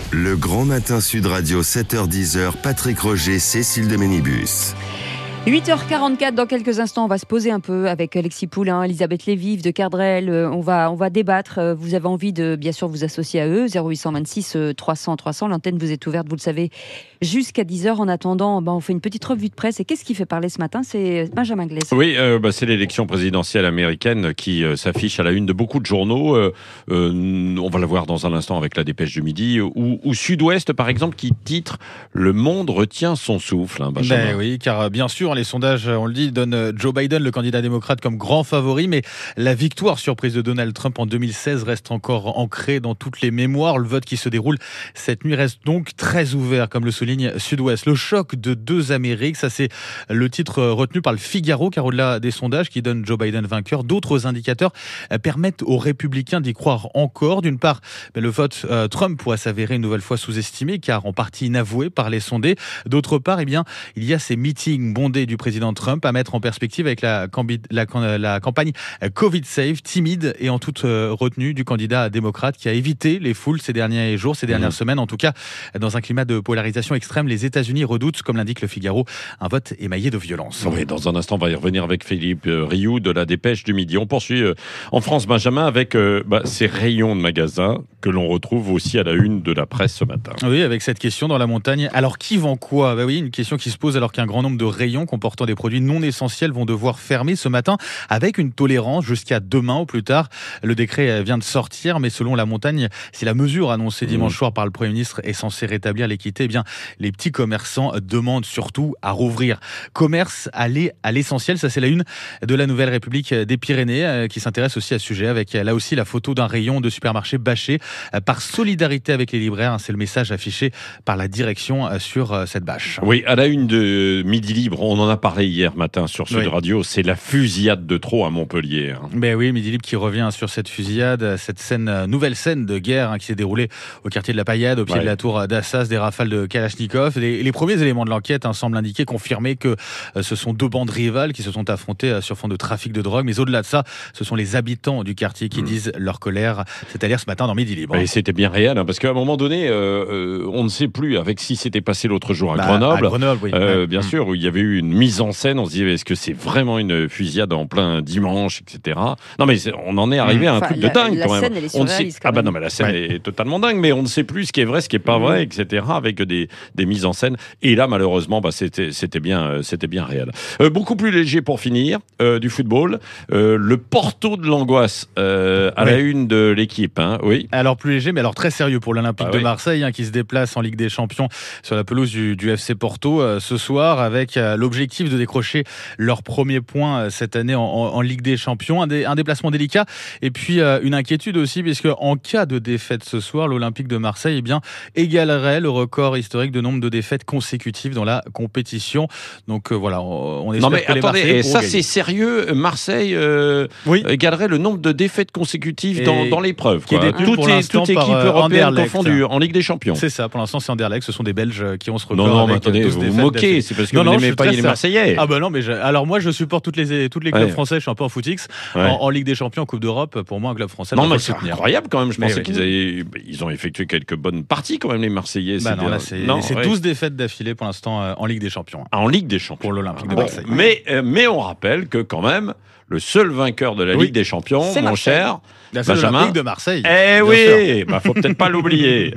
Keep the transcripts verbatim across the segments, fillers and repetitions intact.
Le Grand Matin Sud Radio, sept heures dix, Patrick Roger, Cécile de Ménibus. huit heures quarante-quatre, dans quelques instants, on va se poser un peu avec Alexis Poulain, Elisabeth Lévy, de Kerdrel. On va, on va débattre. Vous avez envie de, bien sûr, vous associer à eux. zéro huit cent vingt-six trois cents trois cents. L'antenne vous est ouverte, vous le savez, jusqu'à dix heures. En attendant, ben, on fait une petite revue de presse. Et qu'est-ce qui fait parler ce matin? C'est Benjamin Glaise. Oui, euh, bah, c'est l'élection présidentielle américaine qui euh, s'affiche à la une de beaucoup de journaux. Euh, euh, on va la voir dans un instant avec la dépêche du midi. Ou, ou Sud-Ouest, par exemple, qui titre « Le monde retient son souffle hein, ». Ben oui, car bien sûr, les sondages, on le dit, donnent Joe Biden, le candidat démocrate, comme grand favori, mais la victoire surprise de Donald Trump en deux mille seize reste encore ancrée dans toutes les mémoires. Le vote qui se déroule cette nuit reste donc très ouvert, comme le souligne Sud-Ouest. Le choc de deux Amériques, ça c'est le titre retenu par le Figaro, car au-delà des sondages qui donnent Joe Biden vainqueur, d'autres indicateurs permettent aux républicains d'y croire encore. D'une part, le vote euh, Trump pourrait s'avérer une nouvelle fois sous-estimé, car en partie inavoué par les sondés. D'autre part, eh bien, il y a ces meetings bondés du président Trump à mettre en perspective avec la, la, la campagne Covid Safe, timide et en toute retenue du candidat démocrate qui a évité les foules ces derniers jours, ces dernières mmh. semaines. En tout cas, dans un climat de polarisation extrême, les États-Unis redoutent, comme l'indique le Figaro, un vote émaillé de violence. Oui, dans un instant, on va y revenir avec Philippe Rioux de la dépêche du midi. On poursuit en France, Benjamin, avec euh, bah, ces rayons de magasins que l'on retrouve aussi à la une de la presse ce matin. Oui, avec cette question dans la montagne. Alors, qui vend quoi? Bah oui, une question qui se pose alors qu'un grand nombre de rayons comportant des produits non essentiels vont devoir fermer ce matin avec une tolérance jusqu'à demain au plus tard. Le décret vient de sortir, mais selon la montagne, si la mesure annoncée dimanche mmh. soir par le Premier ministre est censée rétablir l'équité, eh bien, les petits commerçants demandent surtout à rouvrir. Commerce, aller à l'essentiel, ça c'est la une de la Nouvelle République des Pyrénées qui s'intéresse aussi à ce sujet avec là aussi la photo d'un rayon de supermarché bâché par solidarité avec les libraires. C'est le message affiché par la direction sur cette bâche. Oui, à la une de Midi Libre, on en a parlé hier matin sur Sud oui. Radio, c'est la fusillade de trop à Montpellier. Ben oui, Midi Libre qui revient sur cette fusillade, cette scène, nouvelle scène de guerre hein, qui s'est déroulée au quartier de la Paillade, au pied ouais. de la tour d'Assas, des rafales de Kalachnikov. Les, les premiers éléments de l'enquête hein, semblent indiquer, confirmer que euh, ce sont deux bandes rivales qui se sont affrontées euh, sur fond de trafic de drogue. Mais au-delà de ça, ce sont les habitants du quartier qui mmh. disent leur colère. C'est-à-dire ce matin dans Midi Libre. Et c'était bien réel, hein, parce qu'à un moment donné, euh, euh, on ne sait plus avec ce qui s'était passé l'autre jour à bah, Grenoble. À Grenoble, oui. Euh, ouais. Bien mmh. sûr, où il y avait eu une mise en scène. On se disait, est-ce que c'est vraiment une fusillade en plein dimanche, et cetera. Non, mais on en est arrivé mmh. à un enfin, truc la, de dingue la quand même. Scène, elle est on ne sait... Ah bah non, mais la scène ouais. est totalement dingue, mais on ne sait plus ce qui est vrai, ce qui est pas mmh. vrai, et cetera. Avec des, des mises en scène. Et là, malheureusement, bah, c'était, c'était bien, c'était bien réel. Euh, beaucoup plus léger pour finir, euh, du football. Euh, le Porto de l'angoisse euh, à oui. la une de l'équipe. Hein. Oui. Alors plus léger, mais alors très sérieux pour l'Olympique ah, de oui. Marseille, hein, qui se déplace en Ligue des Champions sur la pelouse du, du F C Porto euh, ce soir, avec euh, l'objectif de décrocher leur premier point euh, cette année en, en, en Ligue des Champions. Un, dé, un déplacement délicat et puis euh, une inquiétude aussi, puisque en cas de défaite ce soir, l'Olympique de Marseille eh bien, égalerait le record historique de nombre de défaites consécutives dans la compétition. Donc euh, voilà, on, on espère non mais que les attendez, Marseillais ça gagner. C'est sérieux. Marseille euh, oui. égalerait le nombre de défaites consécutives dans, dans l'épreuve. Qui est détenu pour l'instant toute équipe par européenne confondue en Ligue des Champions. C'est ça, pour l'instant c'est Anderlecht, ce sont des Belges qui ont ce record. Non, non, avec mais attendez, vous vous moquez, c'est parce que non, vous non, n'aimez pas les Marseillais. Ah bah non, mais je... alors moi je supporte toutes les, toutes les clubs ouais. français, je suis un peu en footix. Ouais. En, en Ligue des Champions, en Coupe d'Europe, pour moi un club français. Non, mais c'est incroyable quand même, je mais pensais oui. qu'ils avaient... ils ont effectué quelques bonnes parties quand même, les Marseillais. Bah non, là c'est, non, c'est ouais. douze défaites d'affilée pour l'instant euh, en Ligue des Champions. Ah, en Ligue des Champions. Pour l'Olympique de bon, Marseille. Mais, euh, mais on rappelle que quand même, le seul vainqueur de la oui. Ligue des Champions, c'est mon Marseille. cher la seule Benjamin. Olympique de Marseille. Eh oui, bah faut peut-être pas l'oublier.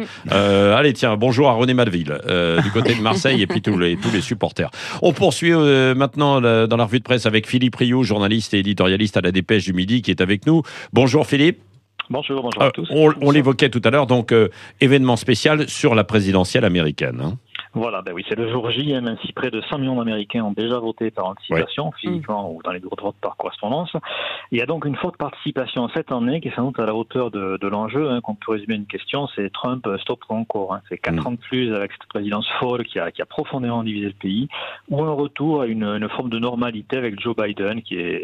euh, allez, tiens, bonjour à René Malville, euh, du côté de Marseille, et puis tous les, tous les supporters. On poursuit euh, maintenant euh, dans la revue de presse avec Philippe Rioux, journaliste et éditorialiste à la Dépêche du Midi, qui est avec nous. Bonjour Philippe. Bonjour, bonjour euh, à tous. On, on l'évoquait tout à l'heure, donc euh, événement spécial sur la présidentielle américaine. Hein. Voilà, ben oui, c'est le jour J, même si près de cent millions d'Américains ont déjà voté par anticipation, ouais. physiquement mmh. ou dans les bureaux de vote par correspondance. Il y a donc une forte participation cette année qui est sans doute à la hauteur de, de l'enjeu. Hein, qu'on peut résumer une question, c'est Trump stop ou encore. Hein. C'est quatre mmh. ans de plus avec cette présidence folle qui a, qui a profondément divisé le pays, ou un retour à une, une forme de normalité avec Joe Biden qui est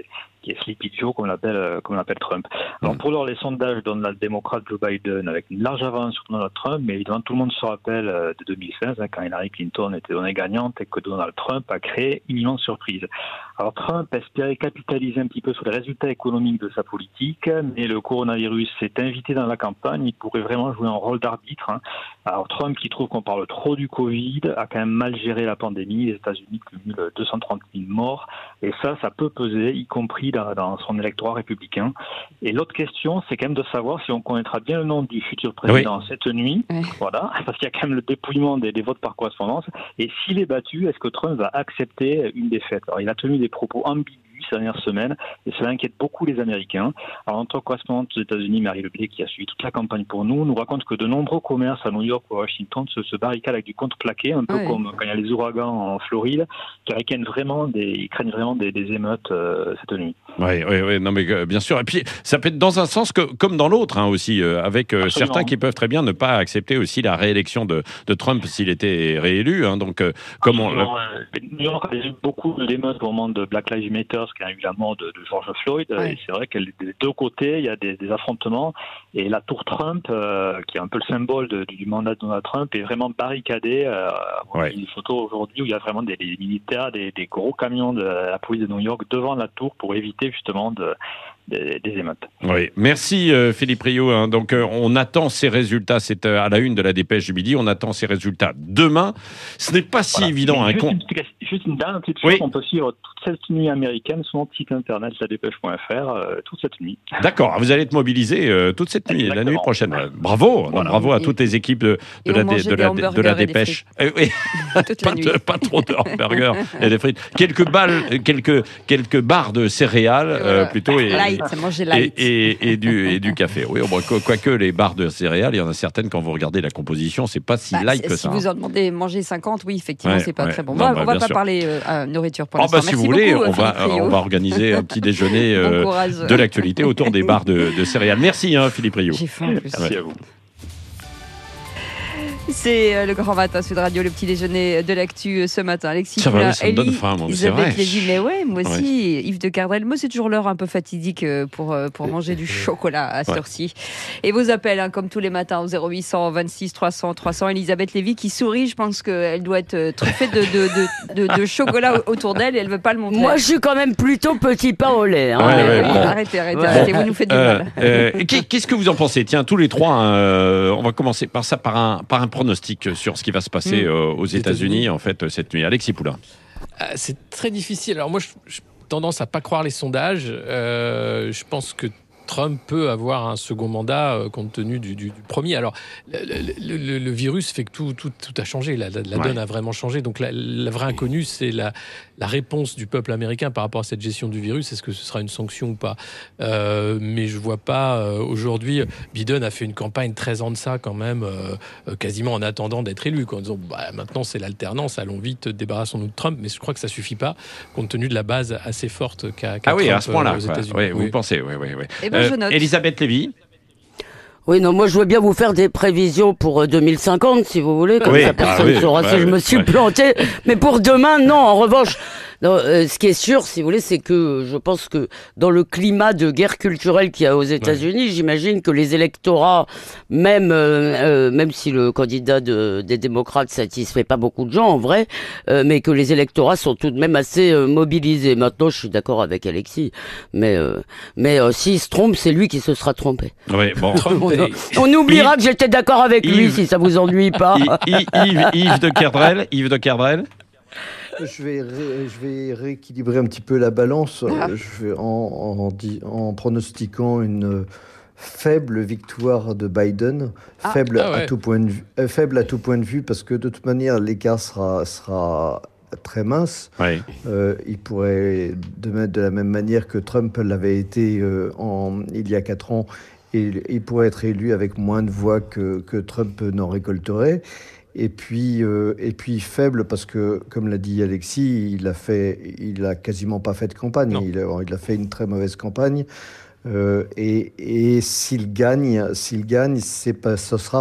qui est Sleepy Joe, comme l'appelle, comme l'appelle Trump. Alors pour l'heure, les sondages donnent la démocrate Joe Biden avec une large avance sur Donald Trump, mais évidemment tout le monde se rappelle de deux mille seize, hein, quand Hillary Clinton était donnée gagnante et que Donald Trump a créé une immense surprise. Alors Trump espérait capitaliser un petit peu sur les résultats économiques de sa politique, mais le coronavirus s'est invité dans la campagne, il pourrait vraiment jouer un rôle d'arbitre. Hein. Alors Trump, qui trouve qu'on parle trop du Covid, a quand même mal géré la pandémie. Les États-Unis cumulent deux cent trente mille morts, et ça, ça peut peser, y compris dans, dans son électorat républicain. Et l'autre question, c'est quand même de savoir si on connaîtra bien le nom du futur président oui. cette nuit, oui. voilà, parce qu'il y a quand même le dépouillement des, des votes par correspondance, et s'il est battu, est-ce que Trump va accepter une défaite? Alors il a tenu des propos ambigus ces dernières semaines, et cela inquiète beaucoup les Américains. Alors, en tant que correspondante aux États-Unis, Marie Leblé, qui a suivi toute la campagne pour nous, nous raconte que de nombreux commerces à New York ou à Washington se, se barricadent avec du contre-plaqué, un peu oui. comme quand il y a les ouragans en Floride, car ils craignent vraiment des, ils craignent vraiment des, des émeutes euh, cette nuit. Oui, oui, oui, non, mais euh, bien sûr. Et puis, ça peut être dans un sens que, comme dans l'autre, hein, aussi, euh, avec euh, certains qui peuvent très bien ne pas accepter aussi la réélection de, de Trump s'il était réélu. Hein, donc, euh, comment on... New York a eu beaucoup d'émeutes au moment de Black Lives Matter, qui a eu la mort de, de George Floyd, ouais. et c'est vrai que des deux côtés, il y a des, des affrontements, et la tour Trump, euh, qui est un peu le symbole de, du mandat de Donald Trump, est vraiment barricadée. Euh, on ouais. a des photos aujourd'hui où il y a vraiment des, des militaires, des, des gros camions de la police de New York devant la tour pour éviter justement de Des, des émeutes. Oui, merci euh, Philippe Rio. Hein. Donc euh, on attend ces résultats, c'est euh, à la une de la Dépêche du Midi, on attend ces résultats demain. Ce n'est pas si voilà. évident. Hein, juste, con... une, juste une dernière petite chose, oui. on peut suivre toute cette nuit américaine sur notre site internet la dépêche point f r euh, toute cette nuit. D'accord, vous allez être mobilisés euh, toute cette nuit, Exactement. la nuit prochaine. Ouais. Bravo, voilà. bravo à et, toutes les équipes de, de, la, dé, de, la, de la Dépêche. Euh, oui. pas, de, pas trop de hamburgers et des frites. Quelques balles, quelques, quelques barres de céréales euh, plutôt. Et, light, ça mange light. Et, et, et, du, et du café. Oui, bon, quoique les barres de céréales, il y en a certaines, quand vous regardez la composition, c'est pas si bah, light que si ça. Si vous en demandez manger cinquante, oui, effectivement, ouais, c'est pas ouais. très bon. Non, bah, on va pas sûr. parler euh, nourriture pour oh, l'instant. Bah, si vous voulez, beaucoup, on, va, on va organiser un petit déjeuner euh, bon de l'actualité autour des barres de, de céréales. Merci, hein, Philippe Rio. J'ai faim en plus. Merci ouais. à vous. C'est le grand matin Sud Radio, le petit déjeuner de l'actu ce matin. Alexis, ça va, ça me donne faim, moi, c'est vrai. Lévy, mais ouais, moi aussi. Ouais. Yves de Cardrel, moi c'est toujours l'heure un peu fatidique pour, pour manger du chocolat à cette ouais. heure-ci. Et vos appels, hein, comme tous les matins, au zéro huit cent vingt-six trois cents trois cents. Elisabeth Lévy qui sourit, je pense qu'elle doit être truffée de, de, de, de, de chocolat autour d'elle et elle ne veut pas le montrer. Moi je suis quand même plutôt petit pain au lait. Hein. Ouais, ouais, oui, bon. Arrêtez, arrêtez, ouais. arrêtez, vous nous faites du euh, mal. Euh, qu'est-ce que vous en pensez? Tiens, tous les trois, euh, on va commencer par ça, par un, par un pronostic sur ce qui va se passer mmh. euh, aux États-Unis en fait cette nuit. Alexis Poulain. Euh, c'est très difficile. Alors moi, j'ai tendance à pas croire les sondages. Euh, je pense que Trump peut avoir un second mandat euh, compte tenu du, du, du premier. Alors, le, le, le, le virus fait que tout, tout, tout a changé. La, la, la ouais. donne a vraiment changé. Donc, la, la vraie inconnue, c'est la, la réponse du peuple américain par rapport à cette gestion du virus. Est-ce que ce sera une sanction ou pas euh, Mais je vois pas. Euh, aujourd'hui, Biden a fait une campagne très en deçà quand même, euh, quasiment en attendant d'être élu, quoi, en disant bah, maintenant c'est l'alternance, allons vite, débarrassons-nous de Trump. Mais je crois que ça suffit pas, compte tenu de la base assez forte qu'a, qu'a ah oui, Trump à ce point-là, aux États-Unis. Oui, oui. Vous pensez, oui, oui, oui. Eh ben, Euh, Elisabeth Lévy. Oui, non, moi je veux bien vous faire des prévisions pour deux mille cinquante, si vous voulez, comme oui, ça personne ne ah oui, saura bah, si oui, je me suis ouais. planté. Mais pour demain, non, en revanche, non, euh, ce qui est sûr, si vous voulez, c'est que je pense que dans le climat de guerre culturelle qu'il y a aux États-Unis, ouais. j'imagine que les électorats, même euh, euh, même si le candidat de, des démocrates satisfait pas beaucoup de gens en vrai, euh, mais que les électorats sont tout de même assez euh, mobilisés. Maintenant, je suis d'accord avec Alexis, mais euh, mais euh, s'il se trompe, c'est lui qui se sera trompé. Oui, bon. on, on oubliera Yves, que j'étais d'accord avec Yves, lui, si ça vous ennuie pas. Yves, Yves, Yves de Kerdrel, Yves de Kerdrel. Je vais, ré, je vais rééquilibrer un petit peu la balance ah. je vais en, en, en pronostiquant une faible victoire de Biden, ah. faible, ah ouais. à tout point de vue, euh, faible à tout point de vue, parce que de toute manière, l'écart sera, sera très mince. Oui. Euh, il pourrait, de, de la même manière que Trump l'avait été euh, en, il y a quatre ans, et il pourrait être élu avec moins de voix que, que Trump n'en récolterait. Et puis, euh, et puis faible parce que, comme l'a dit Alexis, il a fait, il a quasiment pas fait de campagne. Il a, il a fait une très mauvaise campagne. Euh, et, et s'il gagne, s'il gagne, c'est pas, ce sera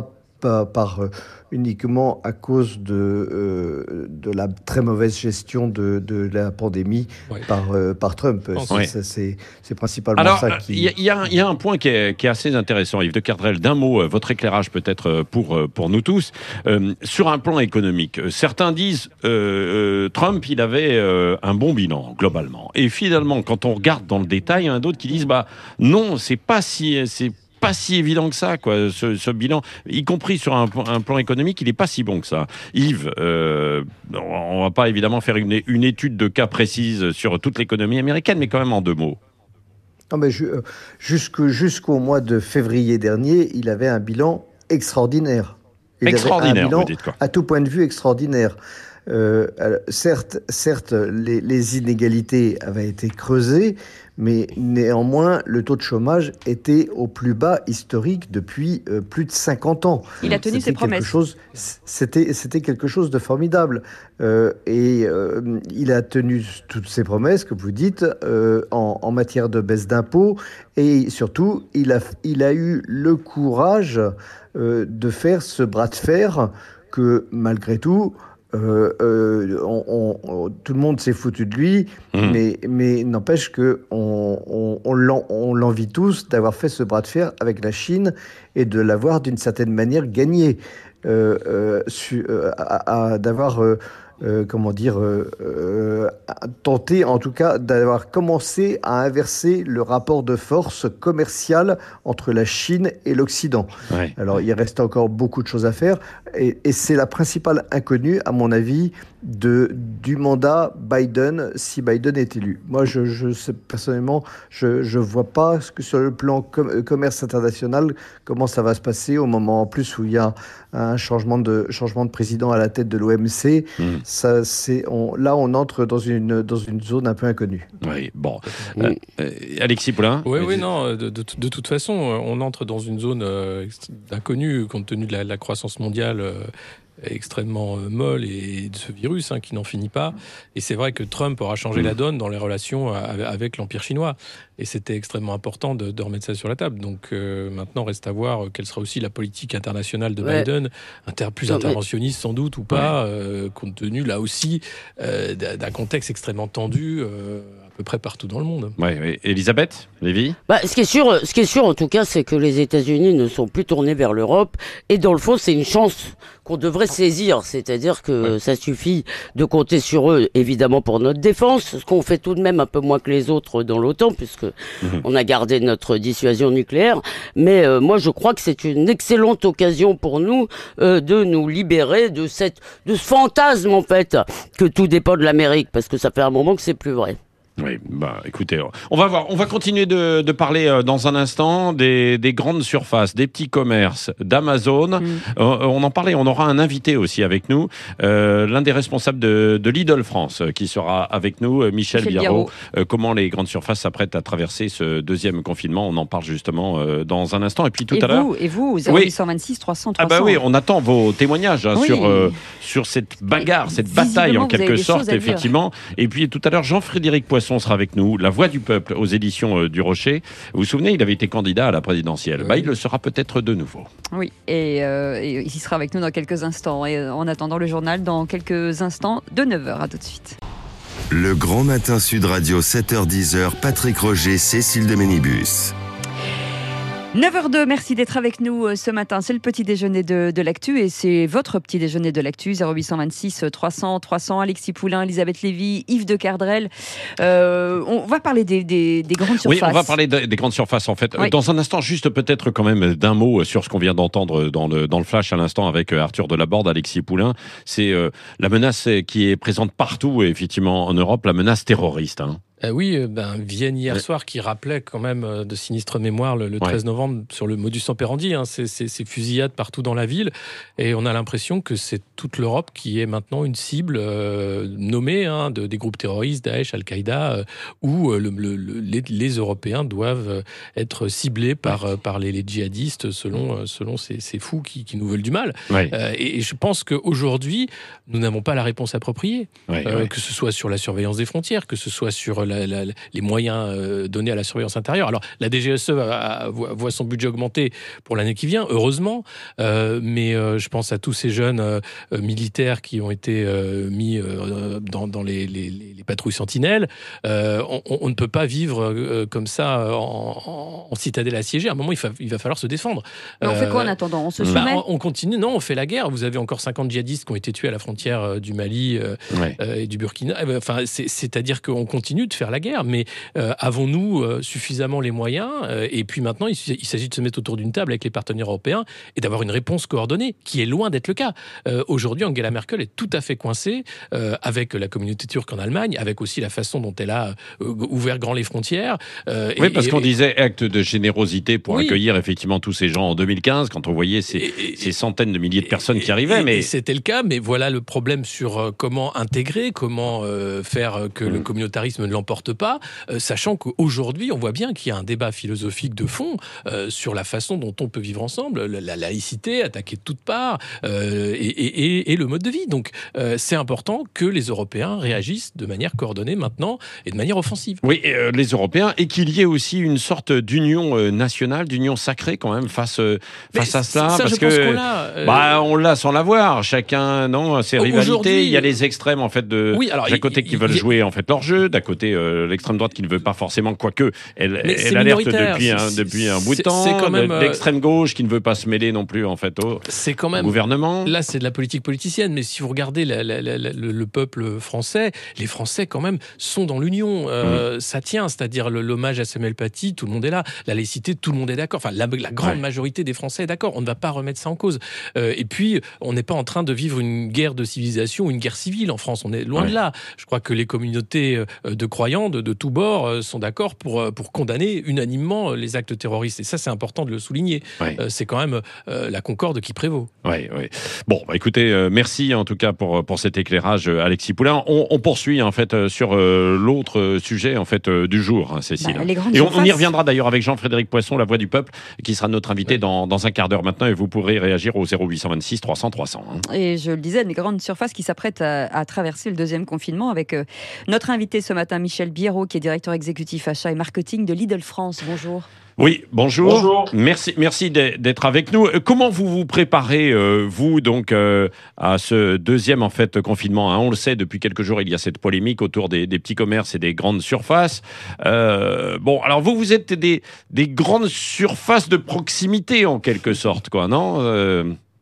par, par euh, uniquement à cause de, euh, de la très mauvaise gestion de, de la pandémie ouais. par, euh, par Trump. C'est, ouais. c'est, c'est, c'est principalement Alors, ça qui... Il y, y, y a un point qui est, qui est assez intéressant, Yves de Kerdrel. D'un mot, euh, votre éclairage peut-être pour, pour nous tous. Euh, sur un plan économique, certains disent euh, euh, Trump, il avait euh, un bon bilan, globalement. Et finalement, quand on regarde dans le détail, il y en a d'autres qui disent bah, non, c'est pas si... C'est pas si évident que ça, quoi, ce, ce bilan, y compris sur un, un plan économique, il n'est pas si bon que ça. Yves, euh, on ne va pas évidemment faire une, une étude de cas précise sur toute l'économie américaine, mais quand même en deux mots. Non, mais jusqu'au, jusqu'au mois de février dernier, il avait un bilan extraordinaire. Il extraordinaire, avait un bilan vous dites quoi ? À tout point de vue extraordinaire. Euh, alors, certes, certes, les, les inégalités avaient été creusées, mais néanmoins, le taux de chômage était au plus bas historique depuis euh, plus de cinquante ans. Il a tenu c'était ses promesses. Chose, c'était, c'était quelque chose de formidable. Euh, et euh, il a tenu toutes ses promesses, comme vous dites, euh, en, en matière de baisse d'impôts. Et surtout, il a, il a eu le courage euh, de faire ce bras de fer que, malgré tout, Euh, euh, on, on, tout le monde s'est foutu de lui, mmh. mais, mais n'empêche qu'on on, on, l'en, on l'envie tous d'avoir fait ce bras de fer avec la Chine et de l'avoir d'une certaine manière gagné, euh, euh, su, euh, à, à, d'avoir, euh, euh, comment dire, euh, euh, tenté en tout cas d'avoir commencé à inverser le rapport de force commerciale entre la Chine et l'Occident. Ouais. Alors il reste encore beaucoup de choses à faire. Et, et c'est la principale inconnue, à mon avis, de, du mandat Biden, si Biden est élu. Moi, je, je sais, personnellement, je ne vois pas ce que sur le plan com- commerce international, comment ça va se passer au moment en plus où il y a un changement de, changement de président à la tête de l'O M C. Mmh. Ça, c'est, on, là, on entre dans une, dans une zone un peu inconnue. Oui, bon. Euh, euh, Alexis Poulain. Oui, oui, non. De, de, de toute façon, on entre dans une zone euh, inconnue compte tenu de la, la croissance mondiale euh, extrêmement euh, molle et de ce virus hein, qui n'en finit pas. Et c'est vrai que Trump aura changé mmh. la donne dans les relations avec, avec l'Empire chinois. Et c'était extrêmement important de, de remettre ça sur la table. Donc euh, maintenant, reste à voir quelle sera aussi la politique internationale de ouais. Biden, inter, plus non, interventionniste mais... sans doute ou pas, ouais. euh, compte tenu là aussi euh, d'un contexte extrêmement tendu euh, à peu près partout dans le monde. Oui, oui. Elisabeth Lévy bah, ce qui est sûr, ce qui est sûr en tout cas, c'est que les États-Unis ne sont plus tournés vers l'Europe. Et dans le fond, c'est une chance qu'on devrait saisir. C'est-à-dire que ouais. ça suffit de compter sur eux, évidemment, pour notre défense, ce qu'on fait tout de même un peu moins que les autres dans l'OTAN, puisque mmh. on a gardé notre dissuasion nucléaire. Mais euh, moi, je crois que c'est une excellente occasion pour nous euh, de nous libérer de, cette, de ce fantasme, en fait, que tout dépend de l'Amérique, parce que ça fait un moment que c'est plus vrai. Oui, bah écoutez, on va voir, on va continuer de, de parler euh, dans un instant des, des grandes surfaces, des petits commerces, d'Amazon. Mmh. Euh, on en parlait, on aura un invité aussi avec nous, euh, l'un des responsables de, de Lidl France, euh, qui sera avec nous, euh, Michel, Michel Biarraud. Euh, comment les grandes surfaces s'apprêtent à traverser ce deuxième confinement, on en parle justement euh, dans un instant. Et puis tout et à vous, l'heure. Et vous, zéro huit cent vingt-six trois cents trois cents. Ah bah oui, on attend vos témoignages hein, oui. sur euh, sur cette bagarre, cette bataille en quelque sorte, effectivement. Et puis tout à l'heure, Jean-Frédéric Poisson sera avec nous, La Voix du Peuple aux éditions euh, du Rocher. Vous vous souvenez, il avait été candidat à la présidentielle. Oui. Bah, il le sera peut-être de nouveau. Oui, et, euh, et il sera avec nous dans quelques instants. Et en attendant le journal, dans quelques instants, de neuf heures. À tout de suite. Le Grand Matin Sud Radio, sept heures dix, Patrick Roger, Cécile de Ménibus. neuf heures deux, merci d'être avec nous ce matin. C'est le petit déjeuner de, de l'actu et c'est votre petit déjeuner de l'actu. zéro huit cent vingt-six trois cents trois cents, Alexis Poulain, Elisabeth Lévy, Yves de Kerdrel. Euh, on va parler des, des, des grandes surfaces. Oui, on va parler de, des grandes surfaces en fait. Oui. Dans un instant, juste peut-être quand même d'un mot sur ce qu'on vient d'entendre dans le, dans le flash à l'instant avec Arthur Delaborde, Alexis Poulain. C'est euh, la menace qui est présente partout, effectivement, en Europe, la menace terroriste. Hein. Euh, oui, ben, Vienne hier ouais. soir qui rappelait quand même euh, de sinistre mémoire le, le treize ouais. novembre sur le modus operandi, hein, ces, ces, ces fusillades partout dans la ville. Et on a l'impression que c'est toute l'Europe qui est maintenant une cible euh, nommée hein, de, des groupes terroristes, Daesh, Al-Qaïda, euh, où euh, le, le, le, les, les Européens doivent être ciblés par, ouais. par les, les djihadistes selon, selon ces, ces fous qui, qui nous veulent du mal. Ouais. Euh, et, et je pense qu'aujourd'hui, nous n'avons pas la réponse appropriée, ouais, euh, ouais. que ce soit sur la surveillance des frontières, que ce soit sur sur la, la, les moyens euh, donnés à la surveillance intérieure. Alors, la D G S E a, a, voit son budget augmenter pour l'année qui vient, heureusement, euh, mais euh, je pense à tous ces jeunes euh, militaires qui ont été euh, mis euh, dans, dans les, les, les patrouilles sentinelles. Euh, on, on ne peut pas vivre euh, comme ça en, en, en citadelle assiégée. À un moment, il, fa, il va falloir se défendre. Mais on fait quoi en attendant? On se soumet bah, on, on continue. Non, on fait la guerre. Vous avez encore cinquante djihadistes qui ont été tués à la frontière euh, du Mali euh, ouais. euh, et du Burkina. Enfin, c'est, c'est-à-dire qu'on continue de faire la guerre. Mais euh, avons-nous euh, suffisamment les moyens euh, Et puis maintenant, il, il s'agit de se mettre autour d'une table avec les partenaires européens et d'avoir une réponse coordonnée, qui est loin d'être le cas. Euh, aujourd'hui, Angela Merkel est tout à fait coincée euh, avec la communauté turque en Allemagne, avec aussi la façon dont elle a euh, ouvert grand les frontières. Euh, oui, et, parce et, qu'on et, disait acte de générosité pour oui. accueillir effectivement tous ces gens en deux mille quinze, quand on voyait ces, et, ces centaines de milliers de personnes et, qui arrivaient. Et, mais et c'était le cas, mais voilà le problème sur euh, comment intégrer, comment euh, faire que mmh. le communautarisme ne l'emporte pas, euh, sachant qu'aujourd'hui, on voit bien qu'il y a un débat philosophique de fond euh, sur la façon dont on peut vivre ensemble, la, la laïcité, attaquée de toutes parts, euh, et, et, et le mode de vie. Donc, euh, c'est important que les Européens réagissent de manière coordonnée maintenant et de manière offensive. Oui, euh, les Européens, et qu'il y ait aussi une sorte d'union euh, nationale, d'union sacrée quand même face, euh, face à cela. Ça, parce je que, pense qu'on l'a. Euh... Bah, on l'a sans l'avoir. Chacun, non, ses rivalités. Il y a les extrêmes, en fait, de oui, alors, d'un côté qui veulent y... jouer, en fait, leur jeu, d'un côté, euh, l'extrême droite qui ne veut pas forcément, quoique, elle, elle alerte depuis un, depuis un bout de temps. C'est quand même, euh... l'extrême gauche qui ne veut pas se mêler non plus, en fait, au, c'est quand même, au gouvernement. Là, c'est de la politique politicienne, mais si vous regardez la, la, la, la, le, le peuple français, les Français, quand même, sont dans l'union. Euh, mmh. Ça tient, c'est-à-dire le, l'hommage à Samuel Paty, tout le monde est là. La laïcité, tout le monde est d'accord. Enfin, la, la grande ouais. majorité des Français est d'accord. On ne va pas remettre ça en cause. Euh, et puis, on n'est pas en train de vivre une guerre de civilisation ou une guerre civile en France. On est loin ouais. de là. Je crois que les communautés de croyants de, de tous bords sont d'accord pour, pour condamner unanimement les actes terroristes. Et ça, c'est important de le souligner. Ouais. Euh, c'est quand même euh, la concorde qui prévaut. Oui, oui. Bon, bah, écoutez, euh, merci en tout cas pour, pour cet éclairage, Alexis Poulain. On, on poursuit en fait sur euh, l'autre sujet en fait euh, du jour, hein, Cécile. Bah, et on, on y reviendra d'ailleurs avec Jean-Frédéric Poisson, la voix du peuple, qui sera notre invité ouais. dans, dans un quart d'heure maintenant, et vous pourrez réagir au zéro huit cent vingt-six trois cents trois cents. Hein. Et je le disais, les grandes surfaces qui s'apprêtent à, à traverser le deuxième confinement avec euh, notre invité ce matin, Michel Biérot, qui est directeur exécutif achat et marketing de Lidl France. Bonjour. Oui, bonjour. Bonjour. Merci, merci d'être avec nous. Comment vous vous préparez, euh, vous, donc, euh, à ce deuxième, en fait, confinement, hein? On le sait, depuis quelques jours, il y a cette polémique autour des, des petits commerces et des grandes surfaces. Euh, bon, alors vous, vous êtes des, des grandes surfaces de proximité, en quelque sorte, quoi, non euh...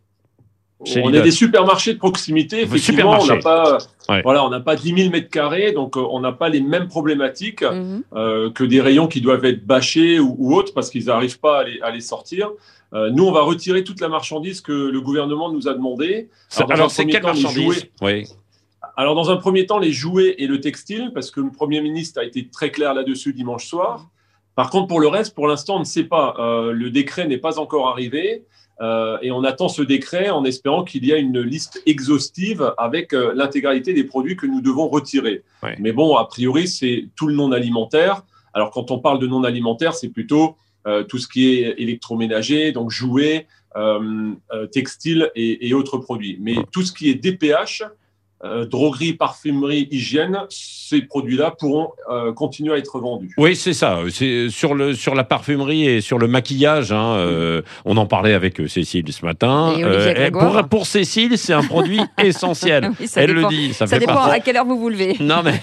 On Lidl. Est des supermarchés de proximité. Effectivement, on n'a pas, ouais. voilà, on n'a pas dix mille mètres carrés, donc euh, on n'a pas les mêmes problématiques mm-hmm. euh, que des rayons qui doivent être bâchés ou, ou autres parce qu'ils n'arrivent pas à les, à les sortir. Euh, nous, on va retirer toute la marchandise que le gouvernement nous a demandé. Alors, alors c'est quelle temps, marchandise oui. Alors, dans un premier temps, les jouets et le textile, parce que le Premier ministre a été très clair là-dessus dimanche soir. Par contre, pour le reste, pour l'instant, on ne sait pas. Euh, le décret n'est pas encore arrivé. Euh, et on attend ce décret en espérant qu'il y ait une liste exhaustive avec euh, l'intégralité des produits que nous devons retirer. Ouais. Mais bon, a priori, c'est tout le non alimentaire. Alors, quand on parle de non alimentaire, c'est plutôt euh, tout ce qui est électroménager, donc jouets, euh, euh, textiles et, et autres produits. Mais tout ce qui est D P H, Euh, droguerie, parfumerie, hygiène, ces produits-là pourront euh, continuer à être vendus. Oui, c'est ça. C'est sur, le, sur la parfumerie et sur le maquillage, hein, euh, on en parlait avec Cécile ce matin. Euh, pour, pour Cécile, c'est un produit essentiel. Oui, Elle dépend. le dit. Ça, ça fait dépend partie. à quelle heure vous vous levez. Non, mais...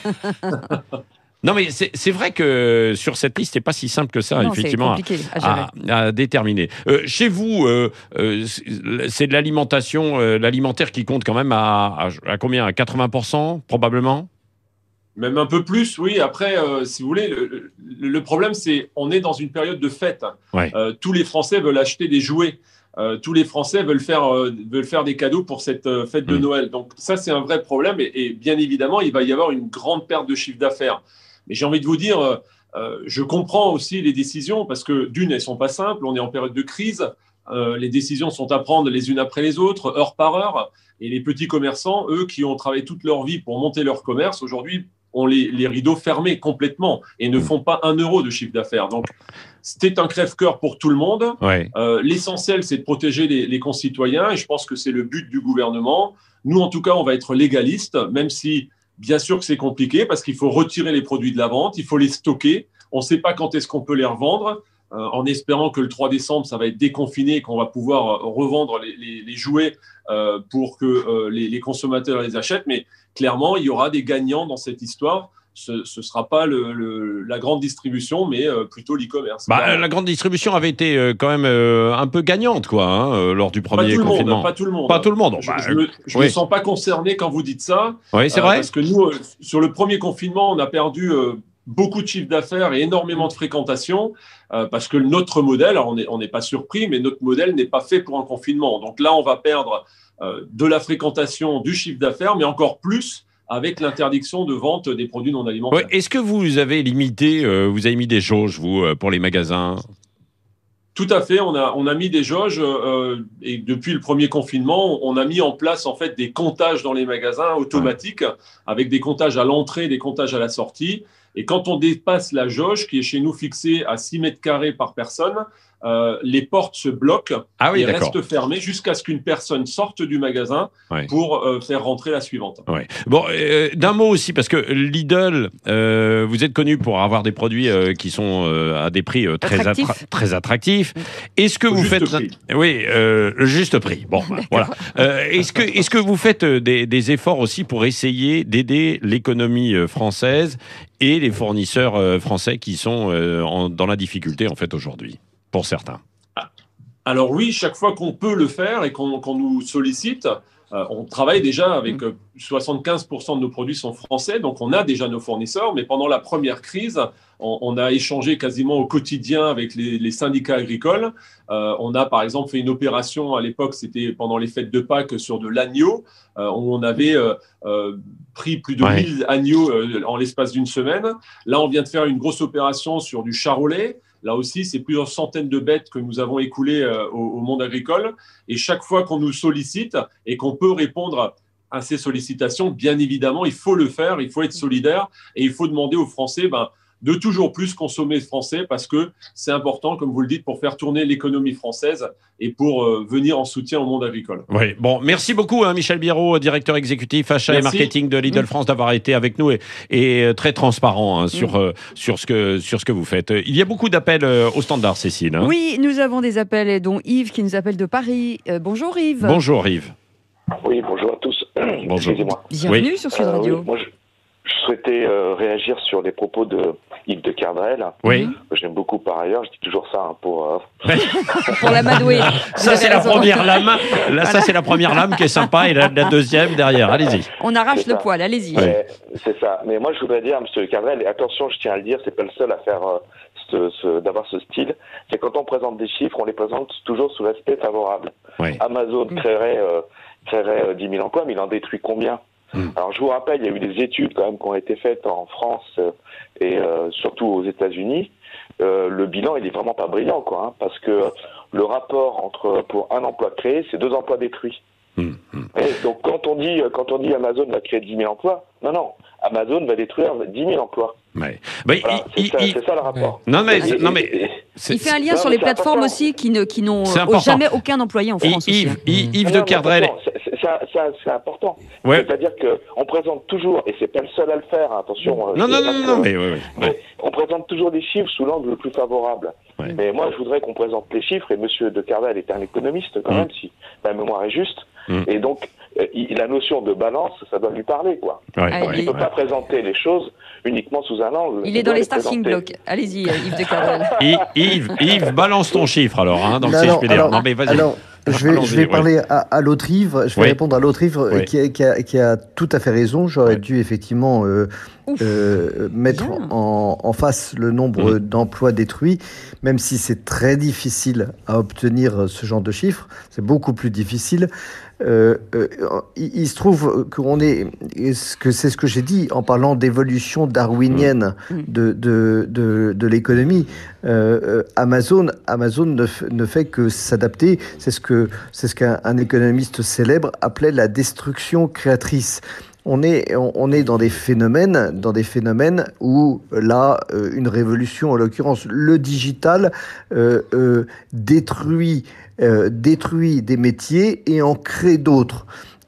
Non, mais c'est, c'est vrai que sur cette liste, c'est pas si simple que ça, non, effectivement, à, à, à déterminer. Euh, chez vous, euh, euh, c'est de l'alimentation, euh, l'alimentaire qui compte quand même à, à, à combien ? À quatre-vingts pour cent, probablement ? Même un peu plus, oui. Après, euh, si vous voulez, le, le problème, c'est on est dans une période de fête. Ouais. Euh, tous les Français veulent acheter des jouets. Euh, tous les Français veulent faire, euh, veulent faire des cadeaux pour cette euh, fête de mmh. Noël. Donc ça, c'est un vrai problème. Et, et bien évidemment, il va y avoir une grande perte de chiffre d'affaires. Mais j'ai envie de vous dire, euh, je comprends aussi les décisions parce que d'une, elles ne sont pas simples. On est en période de crise. Euh, les décisions sont à prendre les unes après les autres, heure par heure. Et les petits commerçants, eux, qui ont travaillé toute leur vie pour monter leur commerce, aujourd'hui, ont les, les rideaux fermés complètement et ne font pas un euro de chiffre d'affaires. Donc, c'était un crève-cœur pour tout le monde. Ouais. Euh, l'essentiel, c'est de protéger les, les concitoyens et je pense que c'est le but du gouvernement. Nous, en tout cas, on va être légaliste, même si bien sûr que c'est compliqué parce qu'il faut retirer les produits de la vente, il faut les stocker. On ne sait pas quand est-ce qu'on peut les revendre, euh, en espérant que le trois décembre, ça va être déconfiné et qu'on va pouvoir revendre les, les, les jouets euh, pour que euh, les, les consommateurs les achètent. Mais clairement, il y aura des gagnants dans cette histoire. Ce ne sera pas le, le, la grande distribution, mais euh, plutôt l'e-commerce. Bah, la grande distribution avait été euh, quand même euh, un peu gagnante, quoi, hein, euh, lors du premier pas confinement. Monde, pas tout le monde. Pas tout le monde. Je bah, ne me, je oui. me sens pas concerné quand vous dites ça. Oui, c'est euh, vrai. Parce que nous, euh, sur le premier confinement, on a perdu euh, beaucoup de chiffre d'affaires et énormément de fréquentation, euh, parce que notre modèle, alors on n'est on n'est pas surpris, mais notre modèle n'est pas fait pour un confinement. Donc là, on va perdre euh, de la fréquentation, du chiffre d'affaires, mais encore plus avec l'interdiction de vente des produits non alimentaires. Ouais, est-ce que vous avez limité, euh, vous avez mis des jauges, vous, euh, pour les magasins ? Tout à fait, on a, on a mis des jauges euh, et depuis le premier confinement, on a mis en place en fait des comptages dans les magasins automatiques, ouais. avec des comptages à l'entrée, des comptages à la sortie. Et quand on dépasse la jauge, qui est chez nous fixée à six mètres carrés par personne, euh, les portes se bloquent ah oui, et d'accord. restent fermées jusqu'à ce qu'une personne sorte du magasin ouais. pour euh, faire rentrer la suivante. Ouais. Bon, euh, d'un mot aussi, parce que Lidl, euh, vous êtes connu pour avoir des produits euh, qui sont euh, à des prix euh, très, Attractif. attra- très attractifs. Est-ce que Au vous juste faites... prix. Oui, euh, le juste prix. Bon, bah, voilà. Euh, est-ce que, est-ce que vous faites des, des efforts aussi pour essayer d'aider l'économie française et les fournisseurs euh, français qui sont euh, en, dans la difficulté, en fait, aujourd'hui, pour certains? Alors oui, chaque fois qu'on peut le faire et qu'on, qu'on nous sollicite, euh, on travaille déjà avec euh, soixante-quinze pour cent de nos produits sont français, donc on a déjà nos fournisseurs, mais pendant la première crise, on, on a échangé quasiment au quotidien avec les, les syndicats agricoles. Euh, on a par exemple fait une opération, à l'époque c'était pendant les fêtes de Pâques, sur de l'agneau, euh, où on avait euh, euh, pris plus de ouais. mille agneaux euh, en l'espace d'une semaine. Là, on vient de faire une grosse opération sur du charolais. Là aussi, c'est plusieurs centaines de bêtes que nous avons écoulées euh, au, au monde agricole. Et chaque fois qu'on nous sollicite et qu'on peut répondre à ces sollicitations, bien évidemment, il faut le faire, il faut être solidaire et il faut demander aux Français ben, de toujours plus consommer français parce que c'est important, comme vous le dites, pour faire tourner l'économie française et pour euh, venir en soutien au monde agricole. Oui, bon, merci beaucoup hein, Michel Biérot, directeur exécutif achat merci. et marketing de Lidl France, d'avoir été avec nous et, et très transparent hein, sur, mmh. euh, sur, ce que, sur ce que vous faites. Il y a beaucoup d'appels euh, au standard, Cécile. Hein. Oui, nous avons des appels, dont Yves qui nous appelle de Paris. Euh, bonjour Yves. Bonjour Yves. Oui, bonjour à tous. Bonjour. Excusez-moi. Bienvenue oui. sur Sud Radio. Euh, oui, moi, je, je souhaitais euh, réagir sur les propos de Yves de Kerdrel. Oui. Que j'aime beaucoup par ailleurs. Je dis toujours ça hein, pour. Euh... pour l'amadouer. Ça c'est la première lame. Là, voilà. Ça c'est la première lame qui est sympa et la, la deuxième derrière. Allez-y. On arrache le poil. Allez-y. Mais, c'est ça. Mais moi, je voudrais dire, Monsieur Kerdrel, et attention, je tiens à le dire, c'est pas le seul à faire. Euh, Ce, ce, d'avoir ce style, c'est quand on présente des chiffres, on les présente toujours sous l'aspect favorable. Oui. Amazon mmh. créerait, euh, créerait euh, dix mille emplois, mais il en détruit combien mmh. Alors je vous rappelle, il y a eu des études quand même qui ont été faites en France euh, et euh, surtout aux États-Unis. Euh, le bilan, il est vraiment pas brillant, quoi, hein, parce que le rapport entre pour un emploi créé, c'est deux emplois détruits. Mmh. Et donc quand on dit quand on dit Amazon va créer dix mille emplois, non non, Amazon va détruire dix mille emplois. Ouais. Bah, voilà, il, c'est, ça, il, c'est ça le rapport. Non mais, et, non, mais et, il fait un lien non, sur les plateformes aussi qui, ne, qui n'ont jamais aucun employé en France. Yves, aussi. Yves, Yves de Kerdrel. C'est, c'est, c'est, c'est important. Ouais. C'est-à-dire qu'on présente toujours, et c'est pas le seul à le faire, attention. Non, non, non, non, non, mais, ouais, ouais. mais on présente toujours des chiffres sous l'angle le plus favorable. Ouais. Mais moi, je voudrais qu'on présente les chiffres, et Monsieur de Kerdrel est un économiste quand mmh. même, si ma mémoire est juste. Mmh. Et donc, euh, il, la notion de balance, ça doit lui parler, quoi. Ouais, donc, ouais, il ne peut ouais. pas présenter les choses uniquement sous un angle. Il est dans les starting blocks. Allez-y, Yves de Kerdrel. Yves, Yves, balance ton chiffre alors, hein, donc non, si non, je puis dire. alors, non, mais vas-y. Alors, je vais, je vais parler à, à l'autre Yves, je vais oui. répondre à l'autre Yves oui. qui, a, qui, a, qui a tout à fait raison. J'aurais oui. dû effectivement euh, euh, mettre en, en face le nombre mmh. d'emplois détruits, même si c'est très difficile à obtenir ce genre de chiffres. C'est beaucoup plus difficile. Euh, euh, il, il se trouve qu'on est, que c'est ce que j'ai dit en parlant d'évolution darwinienne de, de, de, de l'économie. Euh, Amazon, Amazon ne, f, ne fait que s'adapter. C'est ce que, c'est ce qu'un un économiste célèbre appelait la destruction créatrice. On est, on est dans des phénomènes, dans des phénomènes où là, une révolution, en l'occurrence le digital, euh, euh, détruit, euh, détruit des métiers et en crée d'autres.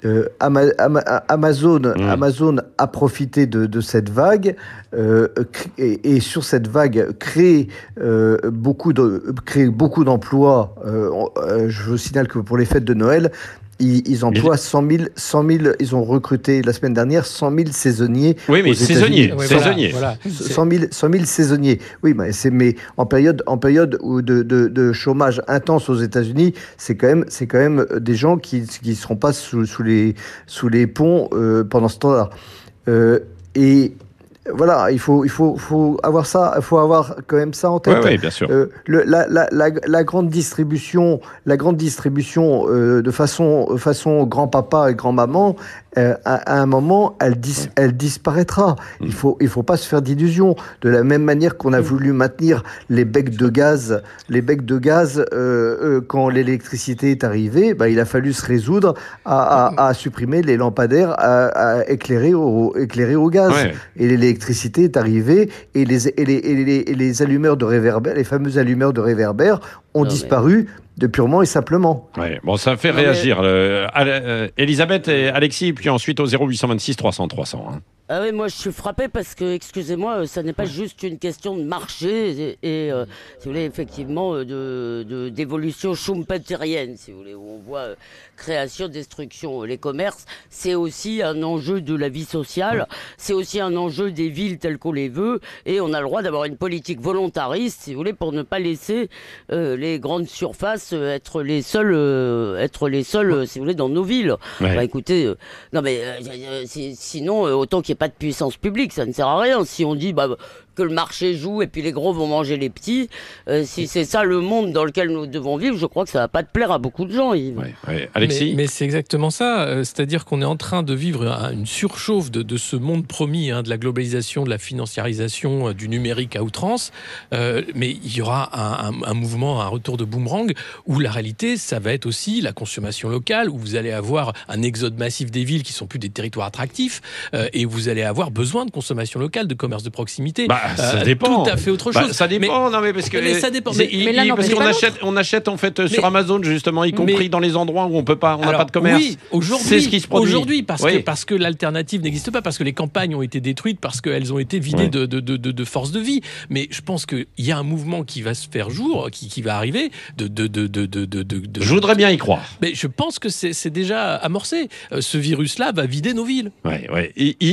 Euh, Ama, Ama, Amazon, mmh. Amazon a profité de, de cette vague euh, et, et sur cette vague crée euh, beaucoup de crée beaucoup d'emplois. Euh, je vous signale que pour les fêtes de Noël, ils, ils emploient cent mille, cent mille. Ils ont recruté la semaine dernière cent mille saisonniers. Oui, mais saisonniers, oui, saisonniers. Voilà, voilà. cent mille, cent mille saisonniers. Oui, mais c'est mais en période en période où de, de, de chômage intense aux États-Unis, c'est quand même c'est quand même des gens qui qui seront pas sous, sous les sous les ponts euh, pendant ce temps-là. Euh, et voilà, il faut, il faut, faut avoir ça, il faut avoir quand même ça en tête. Oui, ouais, bien sûr. Euh, le, la, la, la, la grande distribution, la grande distribution euh, de façon, façon grand-papa et grand-maman, euh, à, à un moment, elle, dis, elle disparaîtra. Mmh. Il faut, il faut pas se faire d'illusions. De la même manière qu'on a mmh. voulu maintenir les becs de gaz, les becs de gaz euh, euh, quand l'électricité est arrivée, bah, il a fallu se résoudre à, à, à supprimer les lampadaires à, à éclairer au, éclairer au gaz. Ouais. Et l'électricité est arrivée et les, et les, et les, et les allumeurs de réverbères, les fameux allumeurs de réverbères, ont non, disparu mais... de purement et simplement. Ouais, bon, ça fait non, réagir. Mais... Euh, euh, Elisabeth et Alexis, puis ensuite au zéro huit cent vingt-six trois cents trois cents. Hein. Ah oui, moi je suis frappé parce que, excusez-moi, ça n'est pas juste une question de marché et, et euh, si vous voulez, effectivement, de, de, d'évolution schumpeterienne, si vous voulez, où on voit euh, création, destruction. Les commerces, c'est aussi un enjeu de la vie sociale, c'est aussi un enjeu des villes telles qu'on les veut, et on a le droit d'avoir une politique volontariste, si vous voulez, pour ne pas laisser euh, les grandes surfaces euh, être les seules, euh, être les seules, euh, si vous voulez, dans nos villes. Ouais. Bah écoutez, euh, non mais euh, sinon, euh, autant qu'il n'y ait pas de puissance publique, ça ne sert à rien. Si on dit bah, que le marché joue et puis les gros vont manger les petits, euh, si c'est ça le monde dans lequel nous devons vivre, je crois que ça ne va pas te plaire à beaucoup de gens, Yves. Ouais, ouais. Alexis ? Mais, mais c'est exactement ça. Euh, c'est-à-dire qu'on est en train de vivre une surchauffe de, de ce monde promis, hein, de la globalisation, de la financiarisation, euh, du numérique à outrance. Euh, mais il y aura un, un, un mouvement, un retour de boomerang, où la réalité, ça va être aussi la consommation locale, où vous allez avoir un exode massif des villes qui sont plus des territoires attractifs, euh, et vous allez avoir besoin de consommation locale, de commerce de proximité. Bah, ça euh, dépend. Tout à fait autre bah, chose. Ça dépend, mais, non mais parce que mais ça dépend. Mais, il, mais là, il, non, parce mais qu'on achète, on achète en fait mais, sur Amazon justement, y compris mais, dans les endroits où on peut pas, on n'a pas de commerce. Oui, aujourd'hui, c'est ce qui se produit. Aujourd'hui, parce oui. que parce que l'alternative n'existe pas, parce que les campagnes ont été détruites, parce qu'elles ont été vidées oui. de, de, de, de, de force de vie. Mais je pense qu'il y a un mouvement qui va se faire jour, qui, qui va arriver. De, de, de, de, de, de, de, je voudrais bien y croire. Mais je pense que c'est, c'est déjà amorcé. Ce virus-là va vider nos villes. Ouais, ouais. Et Yves ?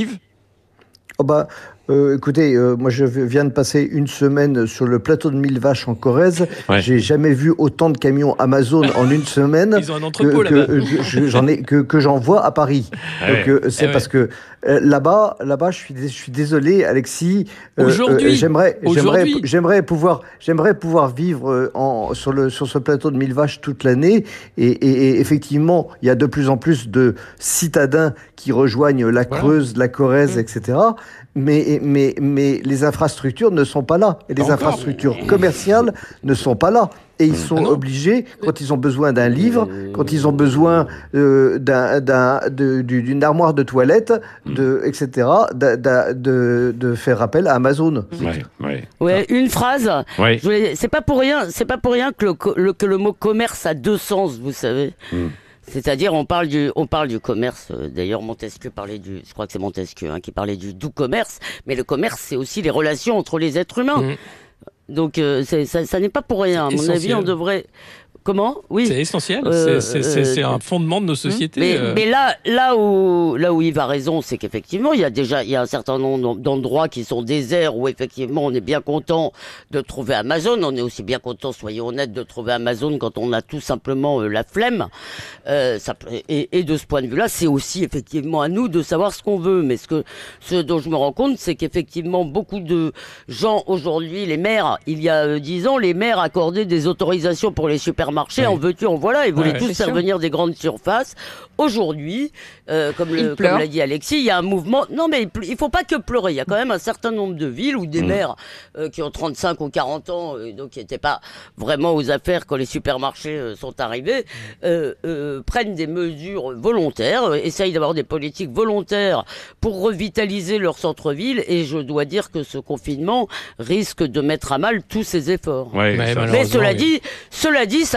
Oh bah. Euh, écoutez, euh, moi je viens de passer une semaine sur le plateau de Mille Vaches en Corrèze. Ouais. J'ai jamais vu autant de camions Amazon en une semaine. Ils ont un entrepôt que, là-bas. Que, je, j'en ai, que, que j'en vois à Paris. Ah Donc euh, c'est ah parce ouais. que euh, là-bas, là-bas, je suis, je suis désolé, Alexis. Euh, aujourd'hui, euh, j'aimerais, aujourd'hui. j'aimerais, j'aimerais pouvoir, j'aimerais pouvoir vivre en, sur le sur ce plateau de Mille Vaches toute l'année. Et, et, et effectivement, il y a de plus en plus de citadins qui rejoignent la Creuse, voilà. la Corrèze, mmh. et cetera. Mais, mais, mais les infrastructures ne sont pas là. Et les Encore. infrastructures commerciales ne sont pas là. Et ils sont ah obligés, quand ils ont besoin d'un livre, quand ils ont besoin euh, d'un, d'un, de, d'une armoire de toilette, de, et cetera, de, de, de faire appel à Amazon. Ouais, ouais. ouais une phrase. Ouais. Je voulais, c'est pas pour rien, c'est pas pour rien que le, le, que le mot commerce a deux sens, vous savez. Mm. C'est-à-dire, on parle du, on parle du commerce. D'ailleurs, Montesquieu parlait du, je crois que c'est Montesquieu hein, qui parlait du doux commerce. Mais le commerce, c'est aussi les relations entre les êtres humains. Mmh. Donc, euh, c'est, ça, ça n'est pas pour rien. À mon essentiel. avis, on devrait. Comment ? Oui. C'est essentiel. Euh, c'est, c'est, c'est, c'est un fondement de nos sociétés. Mais, euh... mais là, là où, là où Yves a raison, c'est qu'effectivement, il y a déjà, il y a un certain nombre d'endroits qui sont déserts où effectivement, on est bien content de trouver Amazon. On est aussi bien content, soyons honnêtes, de trouver Amazon quand on a tout simplement euh, la flemme. Euh, ça, et, et de ce point de vue-là, c'est aussi effectivement à nous de savoir ce qu'on veut. Mais ce que, ce dont je me rends compte, c'est qu'effectivement, beaucoup de gens aujourd'hui, les maires, il y a dix ans, les maires accordaient des autorisations pour les supermarchés. Marché, ouais. en veux-tu, en voilà, ils voulaient ouais, tous faire venir des grandes surfaces. Aujourd'hui, euh, comme, le, comme l'a dit Alexis, il y a un mouvement. Non, mais il ne faut pas que pleurer. Il y a quand même un certain nombre de villes où des mmh. maires euh, qui ont trente-cinq ou quarante ans, euh, donc qui n'étaient pas vraiment aux affaires quand les supermarchés euh, sont arrivés, euh, euh, prennent des mesures volontaires, euh, essayent d'avoir des politiques volontaires pour revitaliser leur centre-ville. Et je dois dire que ce confinement risque de mettre à mal tous ces efforts. Ouais, mais, mais cela dit, cela dit, ça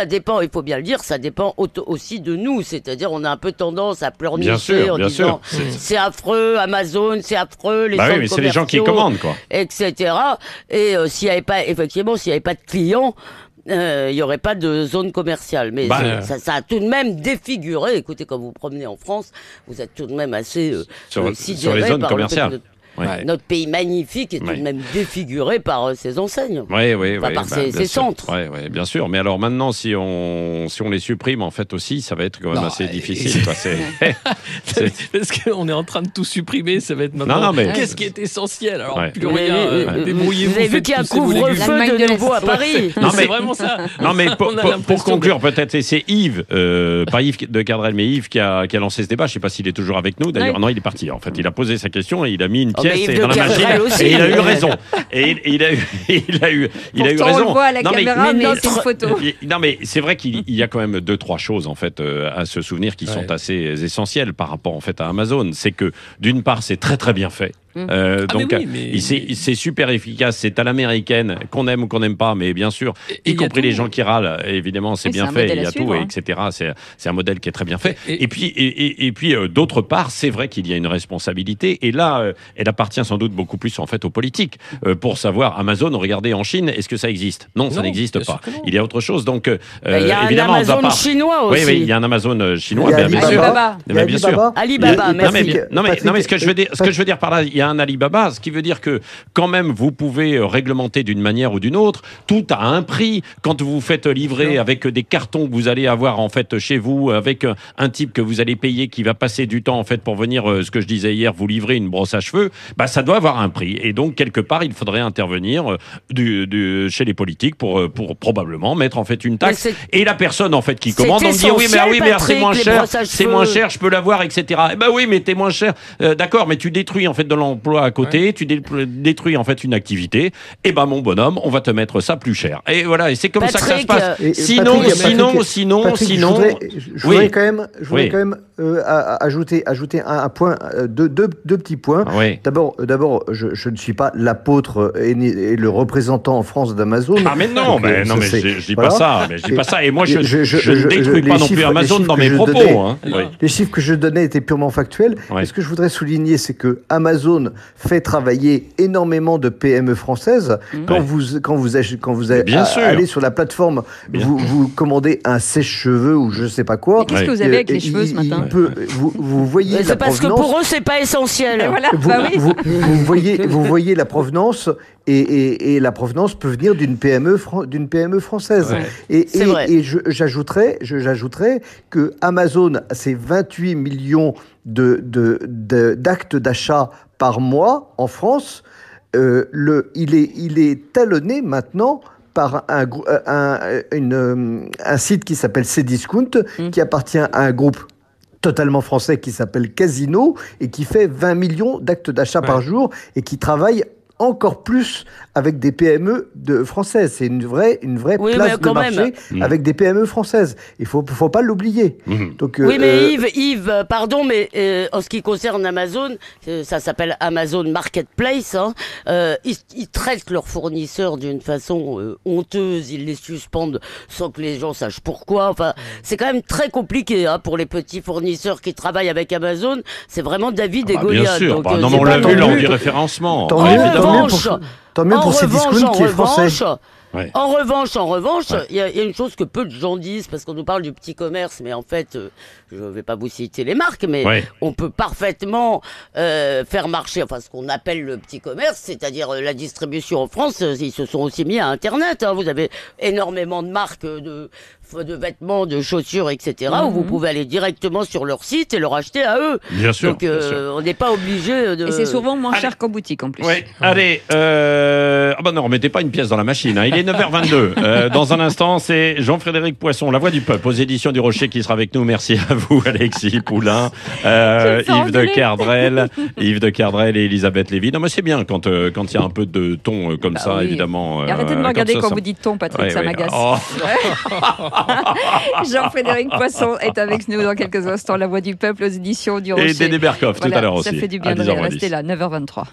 ça dépend, il faut bien le dire, ça dépend aussi de nous. C'est-à-dire, on a un peu tendance à pleurnicher sûr, en bien disant sûr. c'est affreux, Amazon, c'est affreux, les bah centres oui, mais c'est les gens qui commandent, quoi. et cetera. Et euh, s'il y avait pas, effectivement, s'il n'y avait pas de clients, il euh, n'y aurait pas de zone commerciale. Mais bah, ça, euh... ça, ça a tout de même défiguré. Écoutez, quand vous vous promenez en France, vous êtes tout de même assez euh, sur, euh, sur les zones commerciales. Ouais. Notre pays magnifique est tout ouais. de même défiguré par euh, ces enseignes. Oui, oui, enfin, oui. Par bah, ces, ces centres. Oui, oui, bien sûr. Mais alors maintenant, si on, si on les supprime, en fait aussi, ça va être quand même non, assez difficile. Quoi. C'est... c'est... Parce qu'on est en train de tout supprimer, ça va être maintenant. Non, non, mais... Qu'est-ce qui est essentiel? Alors, ouais. plus rien. Euh, euh, débrouillez-vous. Vous avez vu qu'il y a un couvre-feu de nouveau à Paris. Ouais, non, mais c'est vraiment ça. Non, mais pour, pour, pour conclure, de... peut-être, c'est Yves, euh, pas Yves de Cardrel, mais Yves qui a, qui a lancé ce débat. Je ne sais pas s'il est toujours avec nous. D'ailleurs, ouais. non, il est parti. En fait, il a posé sa question et il a mis une pièce oh, dans la machine. Aussi. Et il a eu raison. Et il, il a eu, il a eu, il a eu raison. On le voit à la non, caméra, mais, mais, mais c'est une photo. Non, mais c'est vrai qu'il y a quand même deux, trois choses en fait euh, à se souvenir qui ouais. sont assez essentielles par rapport en fait à Amazon. C'est que d'une part, c'est très très bien fait. Euh, ah donc, mais oui, mais... c'est, c'est super efficace, c'est à l'américaine, qu'on aime ou qu'on n'aime pas, mais bien sûr, et, y compris les gens qui râlent, évidemment, c'est oui, bien c'est fait, il y a tout, hein. et cetera. C'est, c'est un modèle qui est très bien fait. Et, et puis, et, et, et puis euh, d'autre part, c'est vrai qu'il y a une responsabilité, et là, euh, elle appartient sans doute beaucoup plus en fait aux politiques, euh, pour savoir, Amazon, regardez en Chine, est-ce que ça existe ? Non, ça non, n'existe pas. Il y a autre chose, donc euh, il y a évidemment, un Amazon on va pas... chinois aussi. Oui, oui, il y a un Amazon chinois, bien, bien sûr. Alibaba. Mais bien sûr. Alibaba, merci. Non, mais non, mais ce que je veux dire, ce que je veux dire par là, il y a un Alibaba. Ce qui veut dire que quand même vous pouvez réglementer d'une manière ou d'une autre, tout a un prix. Quand vous vous faites livrer avec des cartons que vous allez avoir en fait chez vous, avec un type que vous allez payer qui va passer du temps en fait pour venir, euh, ce que je disais hier, vous livrer une brosse à cheveux, bah ça doit avoir un prix. Et donc quelque part il faudrait intervenir euh, du, du, chez les politiques pour, pour probablement mettre en fait une taxe. Et la personne en fait qui commande, on dit oui mais ah oui mais Patrick, c'est moins cher, c'est moins cher, je peux l'avoir, et cetera. Et bah oui mais t'es moins cher, euh, d'accord, mais tu détruis en fait de l'emploi à côté. Ouais. Tu détruis en fait une activité, et ben mon bonhomme, on va te mettre ça plus cher. Et voilà, et c'est comme Patrick, ça que ça se passe. Et, sinon, Patrick, sinon, Patrick, sinon, Patrick, sinon, je voudrais, je voudrais oui. quand même, je voudrais oui. quand même euh, ajouter, ajouter un, un point, deux, deux, deux petits points. Oui. D'abord, d'abord, je, je ne suis pas l'apôtre et, et le représentant en France d'Amazon. Ah mais non, donc, mais euh, non, mais je, je dis voilà. pas ça, mais je dis pas ça. Et moi, je, je, je, je, je ne détruis pas non plus Amazon dans mes propos. Donnais, hein. oui. Les chiffres que je donnais étaient purement factuels. Oui. Et ce que je voudrais souligner, c'est que Amazon fait travailler énormément de P M E françaises. Mmh. Quand, ouais. vous, quand vous quand vous allez aller sur la plateforme, vous, vous commandez un sèche-cheveux ou je sais pas quoi. Mais qu'est-ce ouais. que vous avez avec les cheveux il, ce matin? peut, vous, vous voyez mais la c'est parce provenance. Que pour eux, c'est pas essentiel. Voilà, vous, bah oui. vous, vous, voyez, vous voyez la provenance et, et, et la provenance peut venir d'une P M E, d'une P M E française. Ouais. Et, c'est et, vrai. et je, j'ajouterais, je, j'ajouterais que Amazon a ses vingt-huit millions de, de, de, d'actes d'achat par mois en France. Euh, le, il, est, il est talonné maintenant par un, un, une, un site qui s'appelle Cdiscount, mmh. qui appartient à un groupe totalement français qui s'appelle Casino et qui fait vingt millions d'actes d'achat ouais. par jour et qui travaille encore plus avec des P M E de françaises. C'est une vraie, une vraie oui, place de marché même. avec des P M E françaises. Il ne faut, faut pas l'oublier. Mmh. Donc, oui, euh, mais euh, Yves, Yves, pardon, mais euh, en ce qui concerne Amazon, euh, ça s'appelle Amazon Marketplace, hein, euh, ils, ils traitent leurs fournisseurs d'une façon euh, honteuse, ils les suspendent sans que les gens sachent pourquoi. Enfin, c'est quand même très compliqué hein, pour les petits fournisseurs qui travaillent avec Amazon. C'est vraiment David ah bah, et Goliath. Bien sûr, donc, bah, euh, non, mais on l'a vu lors du référencement. Tant mieux, tant mieux pour, tant mieux pour Cdiscount qui est français. Ouais. En revanche, en revanche, il ouais. y, y a une chose que peu de gens disent, parce qu'on nous parle du petit commerce, mais en fait, euh, je ne vais pas vous citer les marques, mais ouais. on peut parfaitement euh, faire marcher, enfin, ce qu'on appelle le petit commerce, c'est-à-dire euh, la distribution en France, euh, ils se sont aussi mis à Internet. Hein. Vous avez énormément de marques de, de vêtements, de chaussures, et cetera, mm-hmm. où vous pouvez aller directement sur leur site et leur acheter à eux. Bien sûr. Donc, euh, bien sûr. on n'est pas obligé de... Et c'est souvent moins Allez. cher qu'en boutique, en plus. Ouais. Mmh. Allez, euh... ah bah non, remettez pas une pièce dans la machine. Hein. Il est neuf heures vingt-deux. euh, dans un instant, c'est Jean-Frédéric Poisson, La Voix du Peuple, aux éditions du Rocher, qui sera avec nous. Merci à vous, Alexis Poulain, euh, Yves de Cardrel, Yves de Cardrel et Elisabeth Lévy. Non, mais c'est bien quand il euh, quand y a un peu de ton euh, comme bah ça, oui. évidemment. Euh, et arrêtez de me regarder ça, quand ça... vous dites ton, Patrick, ouais, ça ouais. m'agace. Oh. Jean-Frédéric Poisson est avec nous dans quelques instants. La Voix du Peuple aux éditions du Rocher. Et Dédé Berkoff, voilà, tout à l'heure aussi. Ça fait du bien de rester là, neuf heures vingt-trois.